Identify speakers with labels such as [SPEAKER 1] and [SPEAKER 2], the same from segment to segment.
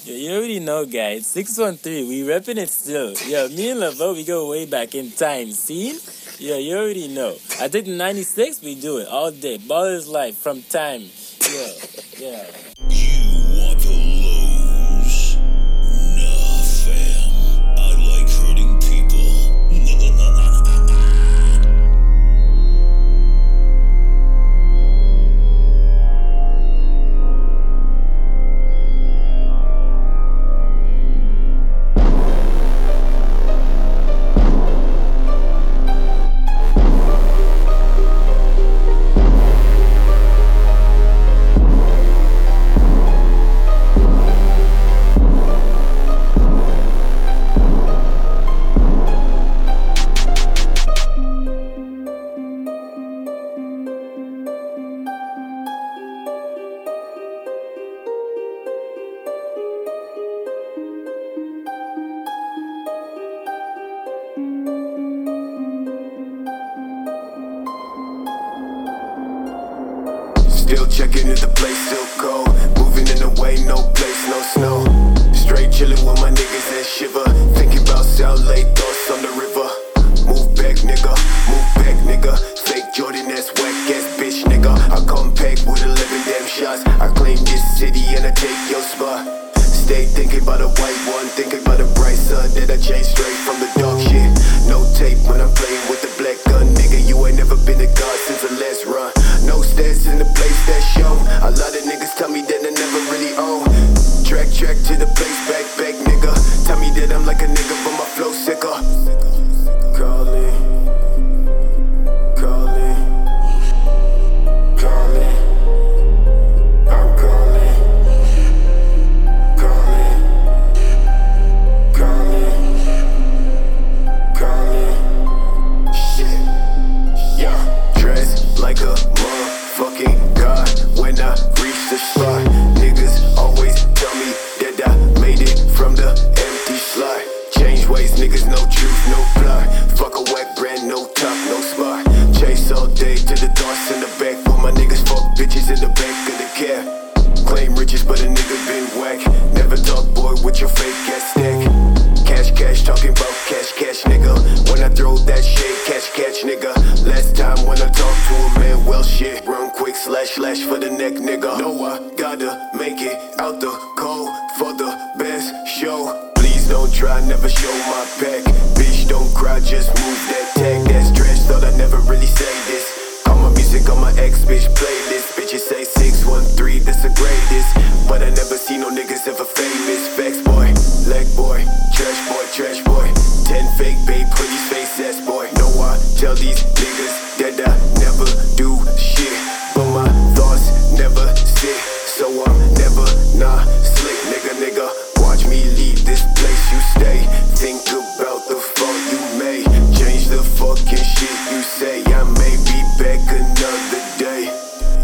[SPEAKER 1] You already know, guys. 613, we repping it still. Yeah, me and Lavo, we go way back in time. See? Yeah, you already know. I think the 96, we do it all day. Ball is life from time. Yeah.
[SPEAKER 2] You want the lows? Nah, fam. I like hurting people.
[SPEAKER 3] Still checking if the place still cold. Moving in the way, no place, no snow. Straight chilling with my niggas and shiver. Thinking about South Lake, thoughts on the river. Move back, nigga, move back, nigga. Fake Jordan, that's whack ass bitch, nigga. I come pack with 11 damn shots. I claim this city and I take your spot. Stay thinking about a white one, thinking about a bright sun that I changed straight from the dark shit. No tape when I'm playing with the black gun, nigga. You ain't never been a god since the last run. No stats in the place that show. A lot of niggas tell me that I never really own. Track to the place, back, nigga. Tell me that I'm like a nigga, but my flow sicker. Calling. I'm calling. Shit. Yeah. Dressed like a motherfucking god when I reach the spot. Niggas always tell me that I made it from the empty slot. Change ways, niggas, no truth, no plot. Fuck a whack brand, no top, no spot. Chase all day to the thoughts in the back. With my niggas fuck bitches in the back of the cab. Claim riches, but a nigga been whack. Never talk, boy, with your fake ass stack. Cash, talking about cash, nigga. When I throw that shit, catch, nigga. Last time when I talk to a man, well shit. Run quick, slash for the neck, nigga. No, I gotta make it out the cold for the best show. Please don't try, never show my pack. Bitch, don't cry, just move that tag. That's trash, thought I never really say this. Call my music on my ex-bitch playlist. Bitches say 613, that's the greatest. But I never see no niggas ever famous. Facts, boy, leg boy, trash boy. 10 fake babe, pretty face ass boy. No, I tell these niggas that I never do shit, but my thoughts never sit. So I'm never not slick, nigga. Watch me leave this place you stay. Think about the fault you made. Change the fucking shit you say. I may be back another day.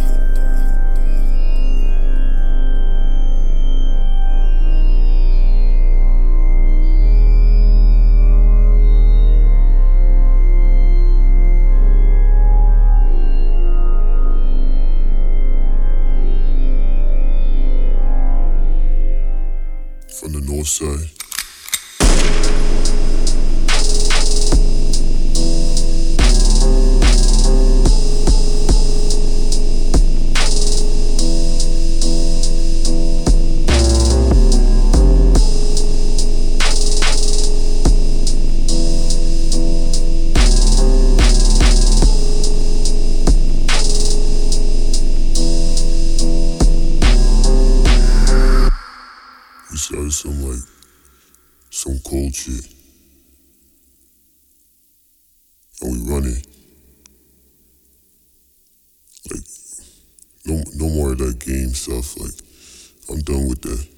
[SPEAKER 4] From the north side. We started some cold shit. And we run it. Like, no more of that game stuff. Like, I'm done with that.